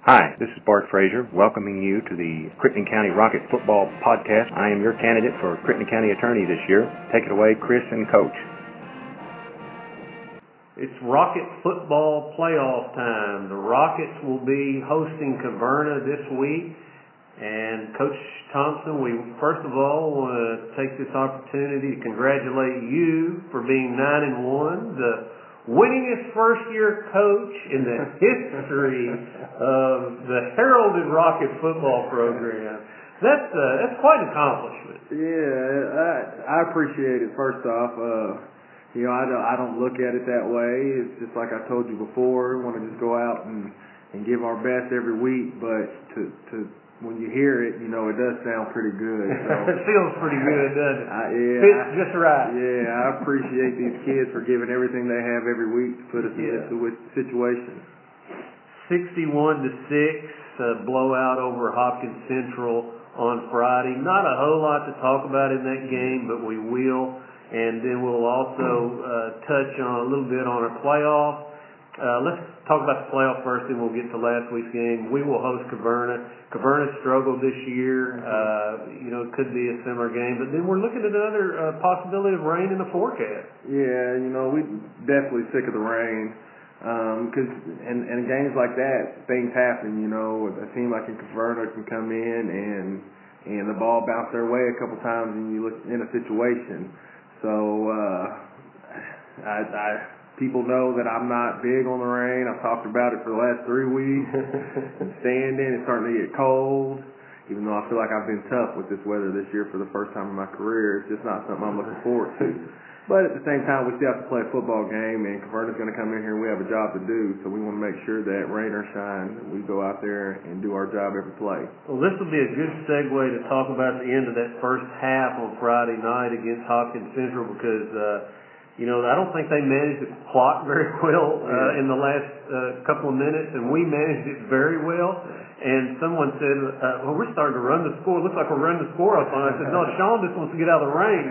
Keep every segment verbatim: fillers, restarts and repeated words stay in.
Hi, this is Bart Frazier, welcoming you to the Crittenden County Rocket Football Podcast. I am your candidate for Crittenden County Attorney this year. Take it away, Chris and Coach. It's Rocket Football Playoff time. The Rockets will be hosting Caverna this week. And Coach Thompson, we first of all want to take this opportunity to congratulate you for being nine and one, the winningest first-year coach in the history of the heralded Rocket Football program. That's uh, that's quite an accomplishment. Yeah, I, I appreciate it. First off, uh, you know, I don't, I don't look at it that way. It's just like I told you before. We want to just go out and, and give our best every week, but to to when you hear it, you know, it does sound pretty good. So, it feels pretty good, doesn't it? I, yeah, Fits I, just right. Yeah, I appreciate these kids for giving everything they have every week to put us yeah. in this situation. sixty-one to six, uh, blowout over Hopkins Central on Friday. Not a whole lot to talk about in that game, but we will. And then we'll also uh, touch on a little bit on our playoff. Uh, let's talk about the playoff first, then we'll get to last week's game. We will host Caverna. Caverna struggled this year. Uh, you know, it could be a similar game. But then we're looking at another uh, possibility of rain in the forecast. Yeah, you know, we're definitely sick of the rain. Because um, in, in games like that, things happen, you know. A team like in Caverna can come in and and the ball bounce their way a couple times and you look in a situation. So, uh, I... I People know that I'm not big on the rain. I've talked about it for the last three weeks. I'm standing. It's starting to get cold. Even though I feel like I've been tough with this weather this year for the first time in my career, it's just not something I'm looking forward to. But at the same time, we still have to play a football game, and Caverna's going to come in here and we have a job to do. So we want to make sure that rain or shine, we go out there and do our job every play. Well, this will be a good segue to talk about the end of that first half on Friday night against Hopkins Central because uh, You know, I don't think they managed the clock very well uh, yeah. in the last uh, couple of minutes, and we managed it very well. And someone said, uh, well, we're starting to run the score. It looks like we're running the score up on it. I said, no, Sean just wants to get out of the rain.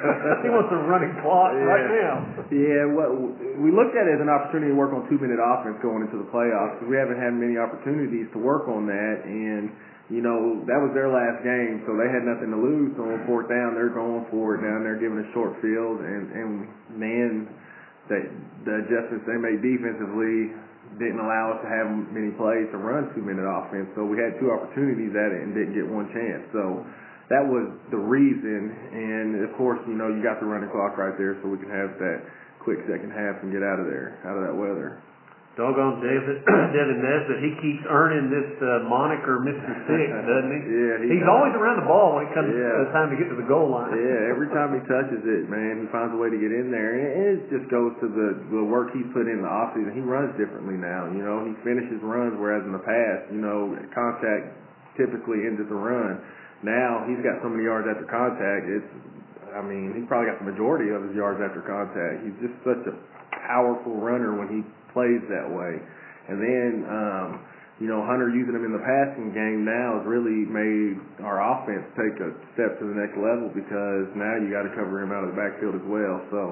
He wants a running clock yeah. right now. Yeah, well, we looked at it as an opportunity to work on two-minute offense going into the playoffs because we haven't had many opportunities to work on that. And you know, that was their last game, so they had nothing to lose. So on fourth down, they're going for it down there, giving a short field, and, and man, they, the adjustments they made defensively didn't allow us to have many plays to run two-minute offense. So we had two opportunities at it and didn't get one chance. So that was the reason. And, of course, you know, you got the running clock right there so we can have that quick second half and get out of there, out of that weather. Doggone David, Devin Nesbitt, he keeps earning this uh, moniker Mister Six, doesn't he? Yeah. He He's does. always around the ball when it comes yeah. to time to get to the goal line. Yeah, every time he touches it, man, he finds a way to get in there. And it just goes to the, the work he's put in the offseason. He runs differently now, you know. He finishes runs, whereas in the past, you know, contact typically ended the run. Now he's got so many yards after contact, it's, I mean, he's probably got the majority of his yards after contact. He's just such a powerful runner when he plays that way. And then, um, you know, Hunter using him in the passing game now has really made our offense take a step to the next level because now you got to cover him out of the backfield as well. So,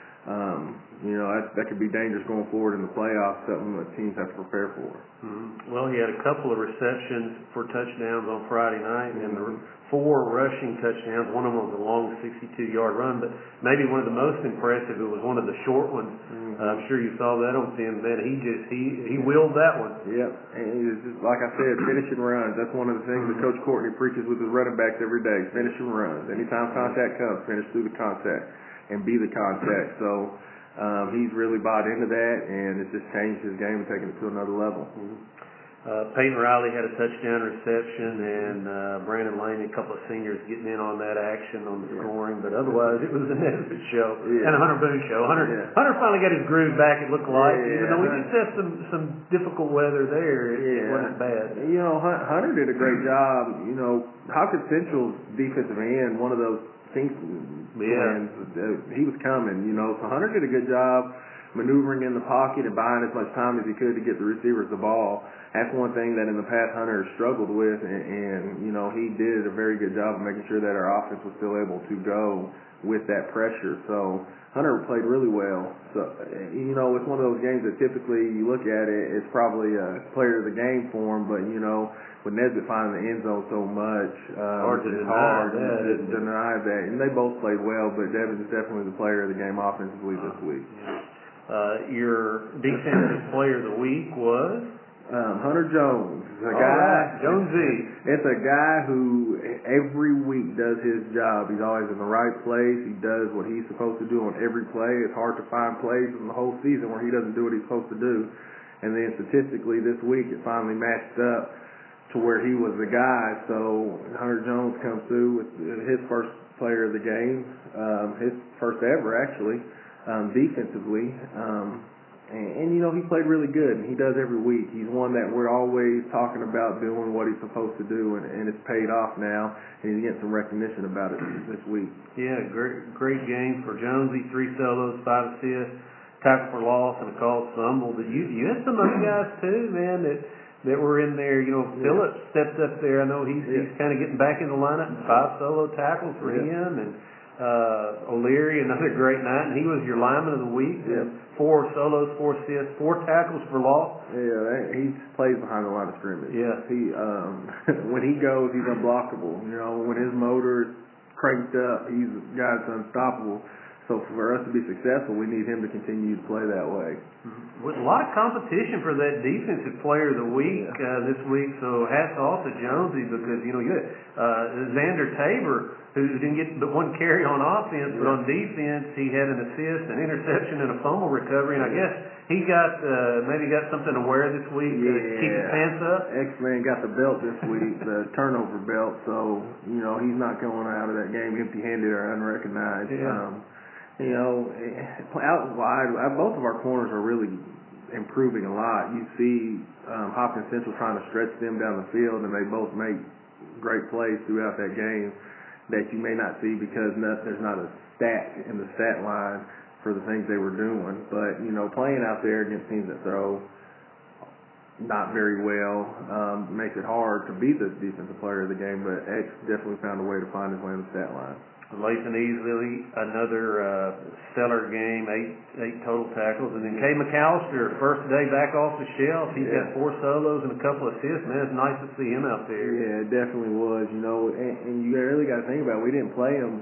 um, you know, that, that could be dangerous going forward in the playoffs, something that teams have to prepare for. Mm-hmm. Well, he had a couple of receptions for touchdowns on Friday night, mm-hmm. and the four rushing touchdowns. One of them was a long sixty-two-yard run, but maybe one of the most impressive, it was one of the short ones. Mm-hmm. Uh, I'm sure you saw that on film. Man, he just he he willed that one. Yep, and it's just like I said, finishing runs. That's one of the things mm-hmm. that Coach Courtney preaches with his running backs every day. Finishing runs. Anytime contact comes, finish through the contact and be the contact. So um, he's really bought into that, and it's just changed his game and taken it to another level. Mm-hmm. Uh, Peyton Riley had a touchdown reception, and uh, Brandon Lane, a couple of seniors getting in on that action on the yeah. scoring. But otherwise, it was a Nesbitt show yeah. and a Hunter Boone show. Hunter yeah. Hunter finally got his groove back, it looked like. Yeah, Even though we Hunter, just had some, some difficult weather there, it, yeah. it wasn't bad. You know, Hunter did a great job. You know, Hopkins Central's defensive end, one of those things, yeah. plans, uh, he was coming, you know. So Hunter did a good job maneuvering in the pocket and buying as much time as he could to get the receivers the ball. That's one thing that in the past Hunter struggled with, and, and you know, he did a very good job of making sure that our offense was still able to go with that pressure. So Hunter played really well. So, you know, it's one of those games that typically you look at it, it's probably a player of the game for him, but, you know, with Nesbitt finding the end zone so much, um, hard to it's deny hard that, to deny that. And they both played well, but Devin is definitely the player of the game offensively this week. Uh, your defensive player of the week was? Um, Hunter Jones. A All guy, right, Jonesy. It's a guy who every week does his job. He's always in the right place. He does what he's supposed to do on every play. It's hard to find plays in the whole season where he doesn't do what he's supposed to do. And then statistically this week it finally matched up to where he was the guy. So Hunter Jones comes through with his first player of the game, um, his first ever actually, um, defensively. Um, And, and, you know, he played really good, and he does every week. He's one that we're always talking about doing what he's supposed to do, and, and it's paid off now, and he's getting some recognition about it this week. Yeah, great great game for Jonesy. Three solos, five assists, tackle for loss, and a called fumble. But you, you had some other guys, too, man, that that were in there. You know, Yeah. Phillips stepped up there. I know he's, Yeah. he's kind of getting back in the lineup, and five solo tackles for Yeah. him, and uh, O'Leary, another great night, and he was your lineman of the week. Yeah. Four solos, four assists, four tackles for loss. Yeah, that, he plays behind the line of scrimmage. Yeah. He um, when he goes, he's unblockable. You know, when his motor is cranked up, he's a guy that's unstoppable. So for us to be successful, we need him to continue to play that way. With a lot of competition for that defensive player of the week uh, this week, so hats off to Jonesy because, you know, you had uh, Xander Tabor, who didn't get but one carry on offense, but on defense he had an assist, an interception, and a fumble recovery, and I guess he got uh, maybe got something to wear this week Yeah. to keep his pants up. X-Man got the belt this week, the turnover belt, so, you know, he's not going out of that game empty-handed or unrecognized. Yeah. Um, You know, out wide, both of our corners are really improving a lot. You see um, Hopkins Central trying to stretch them down the field, and they both make great plays throughout that game that you may not see because not, there's not a stat in the stat line for the things they were doing. But, you know, playing out there against teams that throw not very well um, makes it hard to be the defensive player of the game, but X definitely found a way to find his way on the stat line. Lathan Easley, another uh, stellar game, eight eight total tackles. And then Kay McAllister, first day back off the shelf. He's Yeah. got four solos and a couple of assists. Man, it's nice to see him out there. Yeah, it definitely was. You know, and, and you really got to think about it. We didn't play him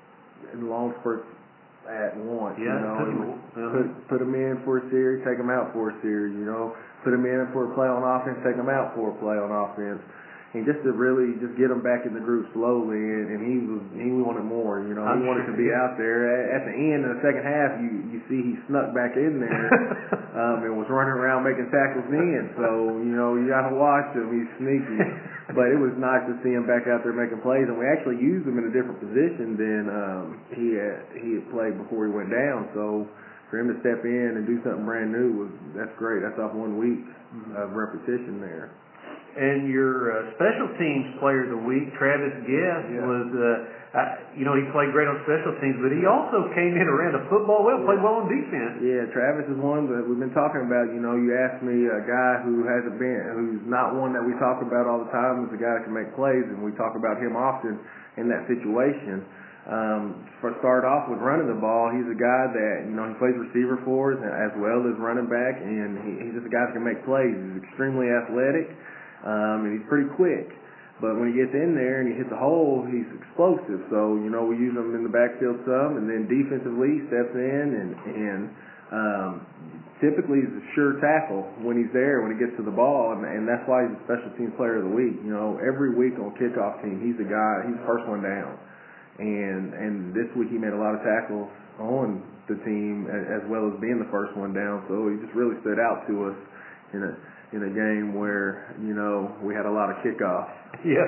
in long spurts at once. Yeah, you know, took him, We uh-huh. put put him in for a series, take him out for a series. You know, put him in for a play on offense, take him out for a play on offense. And just to really just get him back in the group slowly, and, and he was he wanted more, you know. I'm he wanted sure. to be out there. At, at the end, in the second half, you you see he snuck back in there um, and was running around making tackles in. So you know you got to watch him. He's sneaky. But it was nice to see him back out there making plays, and we actually used him in a different position than um, he had he had played before he went down. So for him to step in and do something brand new was that's great. That's off one week of repetition there. And your uh, special teams player of the week, Travis Guest, Yeah. was, uh, uh, you know, he played great on special teams, but he also came in and ran the football well, played well on defense. Yeah, Travis is one that we've been talking about. You know, you asked me a guy who hasn't been, who's not one that we talk about all the time, is a guy that can make plays, and we talk about him often in that situation. Um, for start off with running the ball, he's a guy that, you know, he plays receiver for us as well as running back, and he, he's just a guy that can make plays. He's extremely athletic. Um, and he's pretty quick. But when he gets in there and he hits a hole, he's explosive. So, you know, we use him in the backfield some, and then defensively he steps in, and, and um, typically he's a sure tackle when he's there, when he gets to the ball, and, and that's why he's a special teams player of the week. You know, every week on kickoff team, he's the guy, he's the first one down. And, and this week he made a lot of tackles on the team as, as well as being the first one down. So he just really stood out to us in a in a game where, you know, we had a lot of kickoffs. Yeah,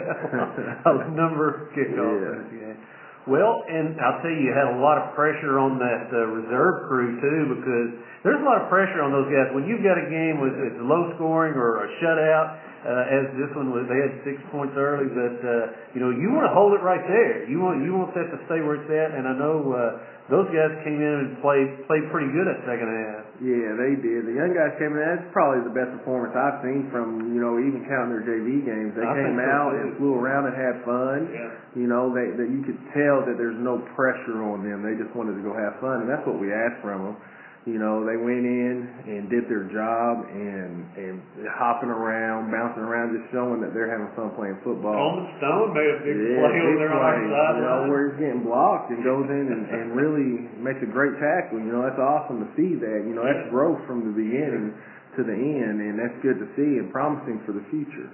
a number of kickoffs. Yeah. Yeah. Well, and I'll tell you, you had a lot of pressure on that uh, reserve crew, too, because there's a lot of pressure on those guys. When you've got a game with it's low scoring or a shutout, uh, as this one was, they had six points early, but, uh, you know, you want to hold it right there. You want you want that to stay where it's at, and I know uh, those guys came in and played, played pretty good that second half. Yeah, they did. The young guys came in. That's probably the best performance I've seen from, you know, even counting their J V games. They I came think so, out too. and flew around and had fun. Yeah. You know, they, they you could tell that there's no pressure on them. They just wanted to go have fun, and that's what we asked from them. You know, they went in and did their job and and hopping around, bouncing around, just showing that they're having fun playing football. Coleman Stone made a big Yeah, play over big there on our play. sideline. You know, where he's getting blocked and goes in and, and really makes a great tackle. You know, that's awesome to see that. You know, that's growth from the beginning to the end, and that's good to see and promising for the future.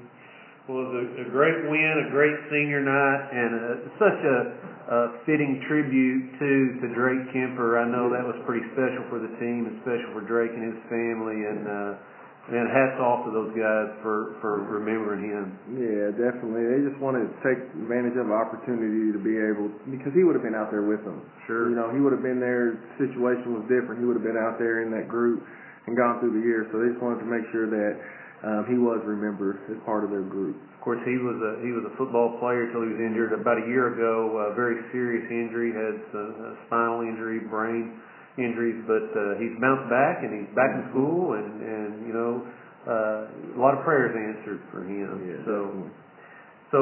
Well, it was a, a great win, a great senior night, and a, such a, a fitting tribute to, to Drake Kemper. I know that was pretty special for the team and special for Drake and his family, and uh, and hats off to those guys for, for remembering him. Yeah, definitely. They just wanted to take advantage of the opportunity to be able, because he would have been out there with them. Sure. You know, he would have been there. The situation was different. He would have been out there in that group and gone through the years. So they just wanted to make sure that um, he was remembered as part of their group. Of course, he was a he was a football player until he was injured about a year ago. A very serious injury, had a, a spinal injury, brain injuries, but uh, he's bounced back and he's back in school, and and you know uh, a lot of prayers answered for him. Yeah, so definitely. so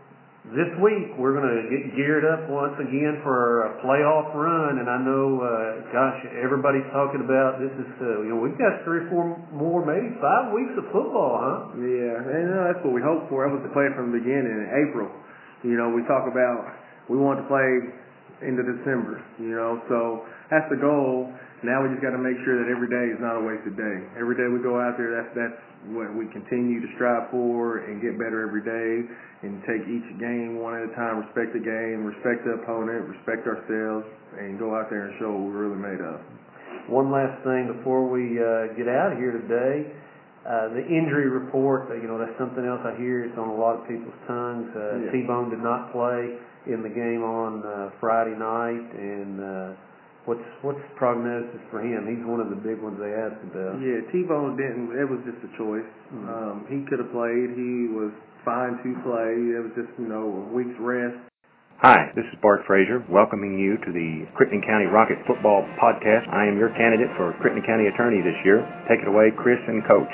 this week we're going to get geared up once again for a playoff run, and I know, uh, gosh, everybody's talking about this is uh, you know we've got three, four more, maybe five weeks of football, huh? Yeah, and uh, that's what we hoped for. That was the plan from the beginning in April. You know, we talk about we want to play into December, you know, so that's the goal. Now we just got to make sure that every day is not a wasted day. Every day we go out there, that's that's what we continue to strive for and get better every day and take each game one at a time, respect the game, respect the opponent, respect ourselves, and go out there and show what we're really made of. One last thing before we uh, get out of here today. Uh, the injury report, uh, you know, that's something else I hear. It's on a lot of people's tongues. Uh, Yeah. T-Bone did not play in the game on uh, Friday night, and uh, what's what's the prognosis for him? He's one of the big ones they asked about. Yeah, T-Bone didn't. It was just a choice. Mm-hmm. Um, he could have played. He was fine to play. It was just, you know, a week's rest. Hi, this is Bart Frazier, welcoming you to the Crittenden County Rocket Football Podcast. I am your candidate for Crittenden County Attorney this year. Take it away, Chris and Coach.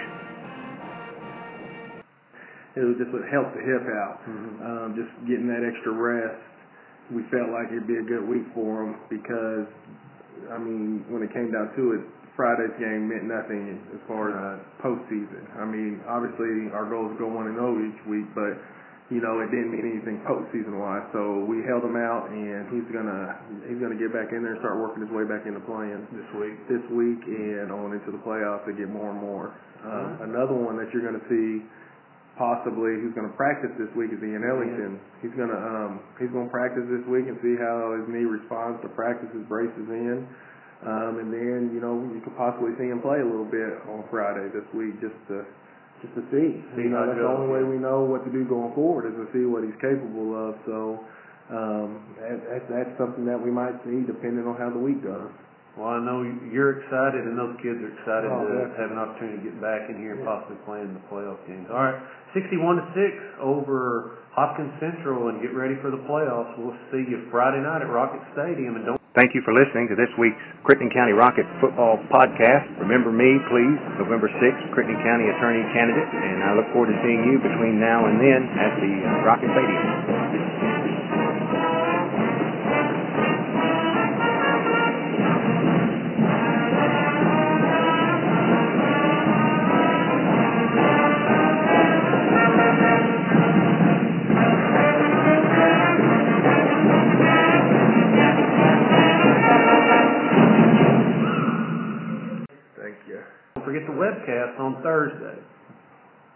It was just what helped the hip out. Mm-hmm. Um, just getting that extra rest. We felt like it'd be a good week for him because, I mean, when it came down to it, Friday's game meant nothing as far as postseason. I mean, obviously our goal is to go one and oh each week, but you know it didn't mean anything postseason wise. So we held him out, and he's gonna he's gonna get back in there and start working his way back into playing This week. this week and on into the playoffs to get more and more. Um, Right. Another one that you're gonna see possibly who's going to practice this week is Ian Ellington. He's going to um, he's going to practice this week and see how his knee responds to practice, his braces in, um, and then you know you could possibly see him play a little bit on Friday this week just to just to see. See you know, how it that's the goes. only way we know what to do going forward is to see what he's capable of. So um, that, that, that's something that we might see depending on how the week goes. Well, I know you're excited, and those kids are excited Oh, to definitely. have an opportunity to get back in here and Yeah. possibly play in the playoff games. All right, sixty-one to six over Hopkins Central, and get ready for the playoffs. We'll see you Friday night at Rocket Stadium, and don't. Thank you for listening to this week's Crittenden County Rocket Football Podcast. Remember me, please, November sixth, Crittenden County Attorney Candidate, and I look forward to seeing you between now and then at the uh, Rocket Stadium. Thank you. Don't forget the webcast on Thursday.